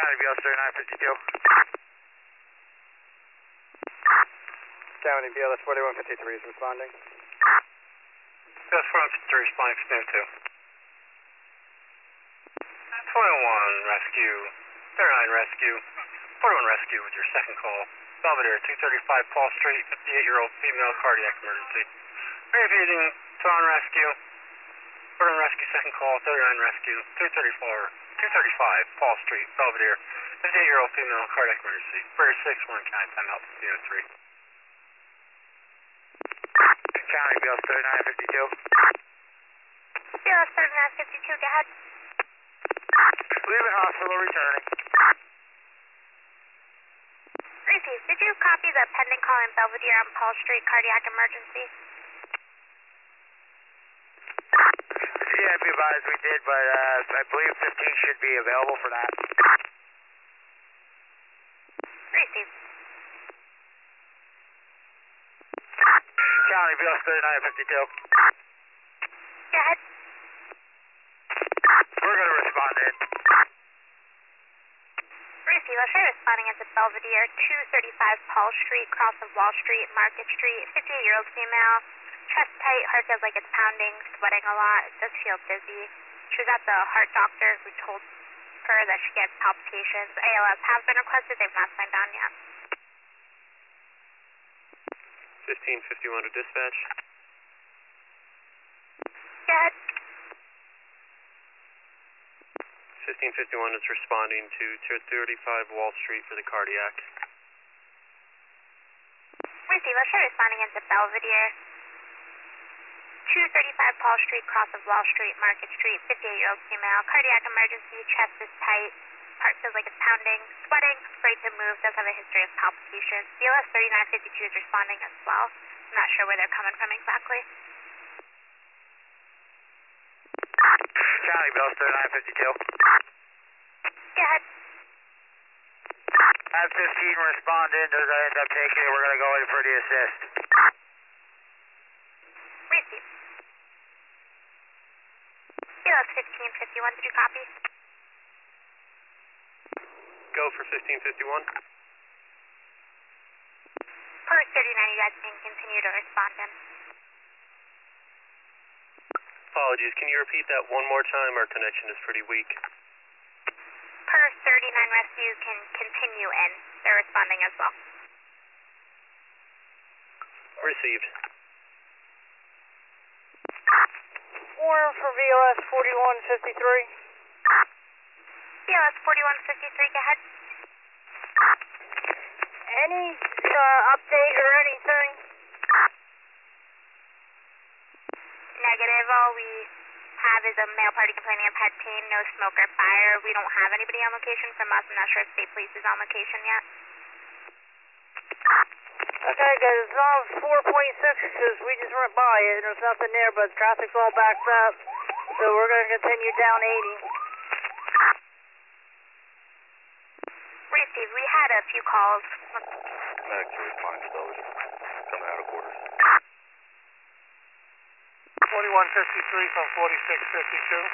County BLS 3952. County BLS 4153 is responding. BLS 4153 responding to 21 rescue, 39 rescue, 41 rescue with your second call. Belvedere, 235 Paul Street, 58-year-old female cardiac emergency. Repeating, 21 rescue, 41 rescue second call, 39 rescue, 235 Paul Street, Belvedere, 58-year-old female cardiac emergency. British 6, Warren County, timeout 1503. County BLS 3952. BLS 3952, go ahead. Leaving hospital, returning. Receive. Did you copy the pending call in Belvedere on Paul Street cardiac emergency? Yeah, be advised we did, but I believe 15 should be available for that. Receive. County BLS 3952. Go ahead. We're going to respond in. Receive. I'll show responding into Belvedere, 235 Paul Street, cross of Wall Street, Market Street, 58-year-old female. Chest tight, heart feels like it's pounding, sweating a lot, does feel dizzy. She was at the heart doctor who told her that she gets palpitations. ALS have been requested, they've not signed on yet. 1551 to dispatch. Go ahead. 1551 is responding to 235 Wall Street for the cardiac. Receive. I'll show responding into Belvedere, 235 Paul Street, cross of Wall Street, Market Street, 58-year-old female, cardiac emergency, chest is tight, heart feels like it's pounding, sweating, afraid to move, does have a history of palpitations. BLS 3952 is responding as well. I'm not sure where they're coming from exactly. County BLS 3952. Go ahead. Have 15 respond in. Those that end up taking it, we're going to go in for the assist. Receive. BLS 1551, did you copy? Go for 1551. Per 39, you guys can continue to respond in. Apologies, can you repeat that one more time? Our connection is pretty weak. Per 39 rescue can continue in. They're responding as well. Received. Warren for BLS 4153. BLS 4153, go ahead. Any update or anything? Negative. All we have is a male party complaining of head pain, no smoke or fire. We don't have anybody on location from us. I'm not sure if state police is on location yet. Okay, guys, it's on 4.6 because we just went by it and there's nothing there, but traffic's all backed up. So we're going to continue down 80. Receive. We had a few calls. Medic to respond to those coming out of quarters. 4153 from 4652.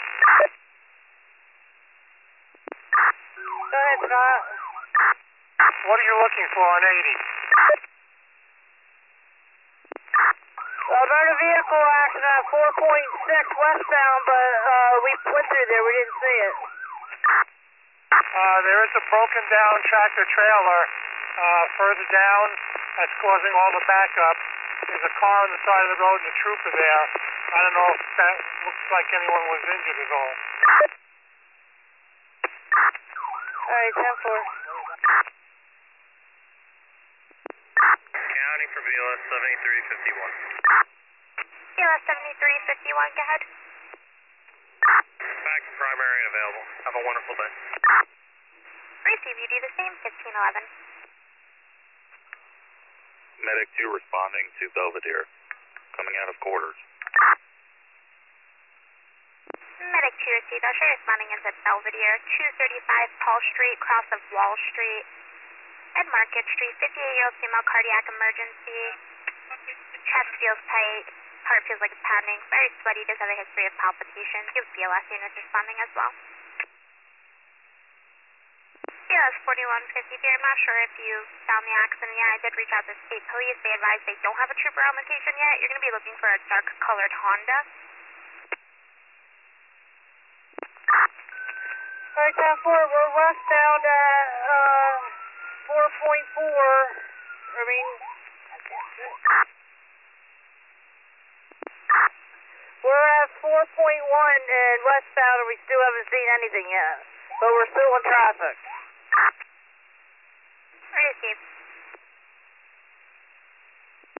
Go ahead, Scott. What are you looking for on 80? Motor vehicle accident at 4.6 westbound, but we went through there. We didn't see it. There is a broken down tractor trailer further down that's causing all the backup. There's a car on the side of the road and a trooper there. I don't know if that looks like anyone was injured at all. Alright, 10-4. County for BLS 7351. BLS 7351, go ahead. Back to primary and available. Have a wonderful day. Receive. You do the same. 1511. Medic 2 responding to Belvedere. Coming out of quarters. Medic 2 received. I'll show you responding into Belvedere, 235 Paul Street, cross of Wall Street and Market Street, 58-year-old female cardiac emergency. Chest feels tight, heart feels like it's pounding, very sweaty, does have a history of palpitations. You have BLS units responding as well. BLS 4153, I'm not sure if you found the accident yet. I did reach out to state police. They advised they don't have a trooper on location yet. You're going to be looking for a dark-colored Honda. Alright, 10-4, we're westbound at 4.4. We're at 4.1 and westbound, and we still haven't seen anything yet. But we're still in traffic. Where is Steve?